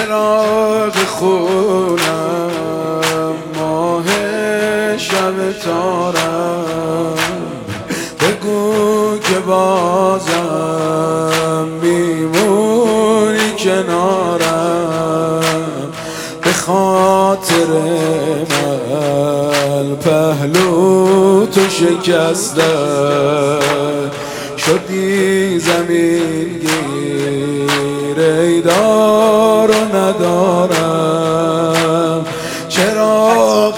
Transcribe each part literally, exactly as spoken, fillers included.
چراغ خونم ماه شب تارم، بگو که بازم میمونی کنارم. به خاطر من پهلو تو شکستن، شدی زمین گیر ای دار و ندارم. چراغ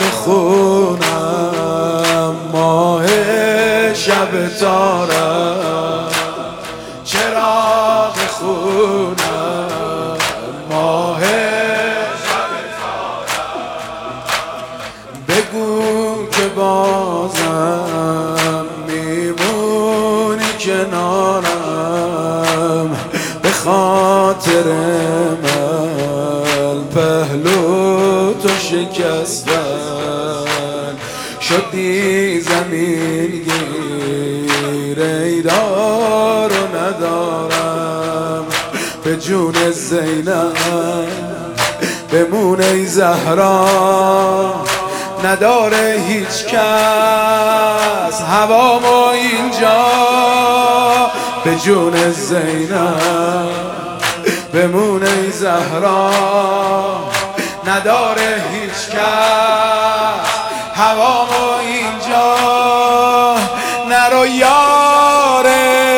خونم ماه شب تارم، چراغ خونم ماه شب تارم، بگو که بازم میمونی کنارم. به خاطر من پهلو تو شکستن، شدی زمین گیر ای دار و ندارم. به جون زینب بمون ای زهرا، نداره هیچ کس هوا ما اینجا. به جون زینب بمون ای زهرا، نداره هیچ کس هوا ما اینجا. نرو یار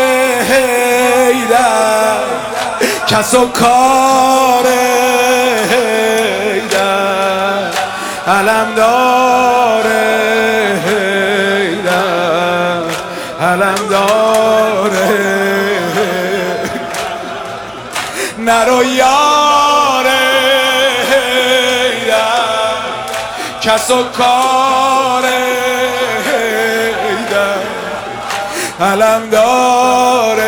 حیدر کس و کار حیدر، علمدار حیدر، علمدار نرو یار حیدر کس و کار حیدر، علمدار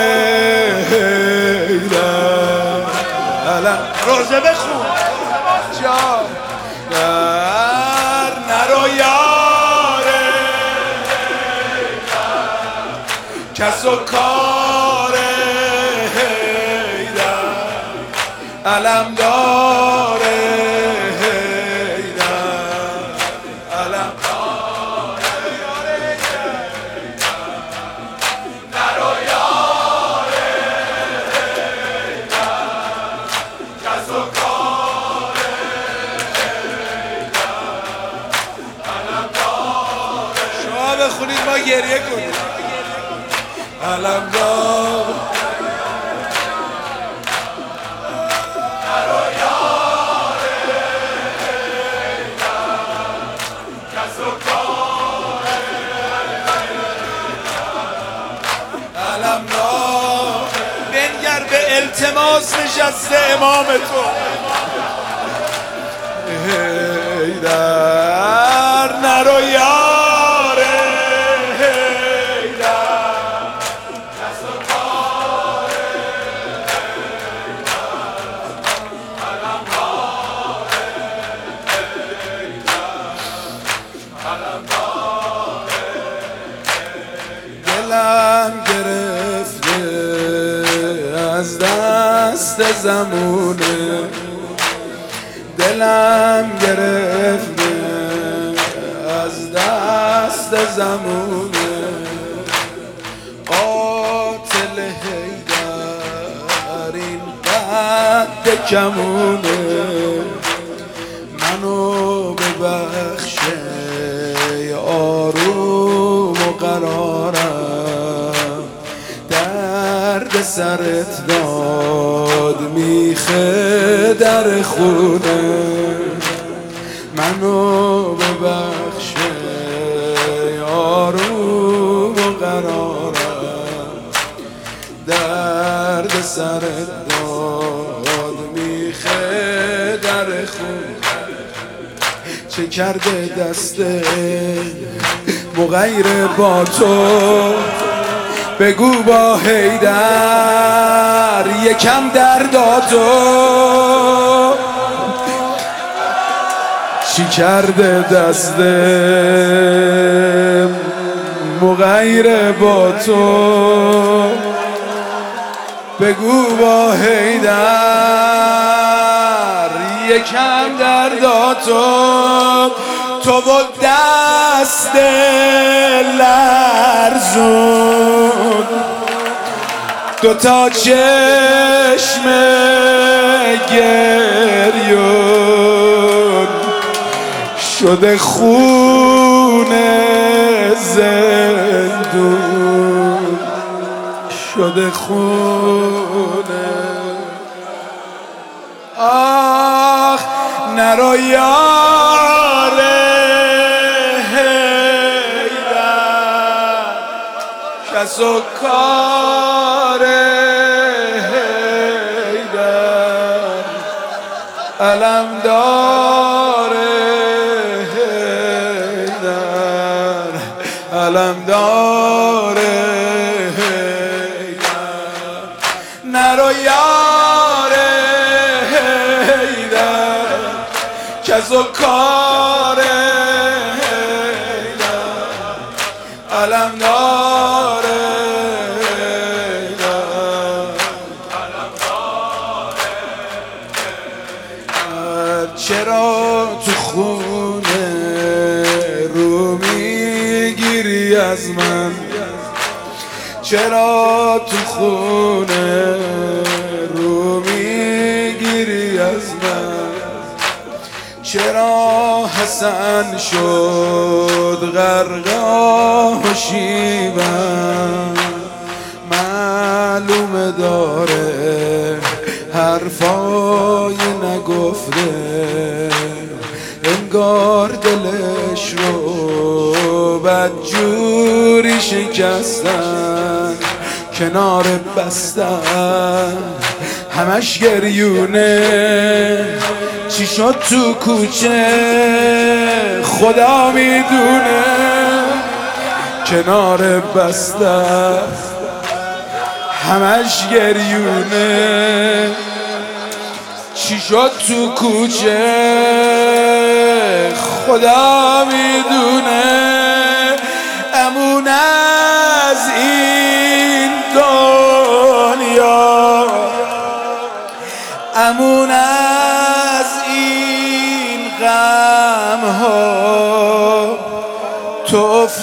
حیدر. علم روزه بخون جان در نرو یار حیدر کس و کار حیدر، علمدار حیدر، علمدار حیدر. نرو یار حیدر کس و کار حیدر، علمدار. شما بخونید ما گریه کنید. علمدار بنگر به التماس نشسته امام تو حیدر. نرو یار حیدر کس و کار حیدر، علمدار حیدر، علمدار حیدر. دلم گرفته از دست زمونه، دلم گرفته از دست زمونه. قاتل حیدر این قد کمونه، منو ببخشه آروم و قرارم. درد سرت داد میخه در خونه، منو ببخشه آروم و قرارم. درد سرت داد میخه در خونه. چه کرده دسته مغیر با تو، بگو با حیدر یکم درداتو. چی کرده دست مغیر با تو، بگو با حیدر یکم درداتو تو و دست لرزون دوتا چشم گریون شده خون زندون شده خون آخ نرو یار حیدر کس و کار حیدر علم دار حیدر علم دار حیدر نرو یار حیدر کس و کار حیدر علم دار چرا تو خونه رو میگیری از من چرا تو خونه رو میگیری از من چرا حسن شد غرق آشیبم معلومه داره حرفای نگفته انگار دلش رو بدجوری شکستن کنار بستن همش گریونه چی شد تو کوچه خدا میدونه کنار بستن همش گریونه چی شد تو کوچه خدا میدونه امون از این دنیا امون از این غم ها تو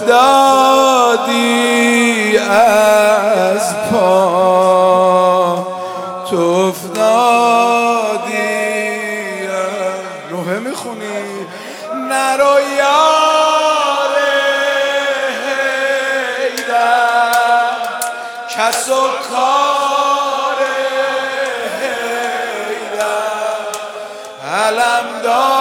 افتادی از پا تو افتادی نوحه میخونی نرو یار حیدر کس و کار حیدر علم دار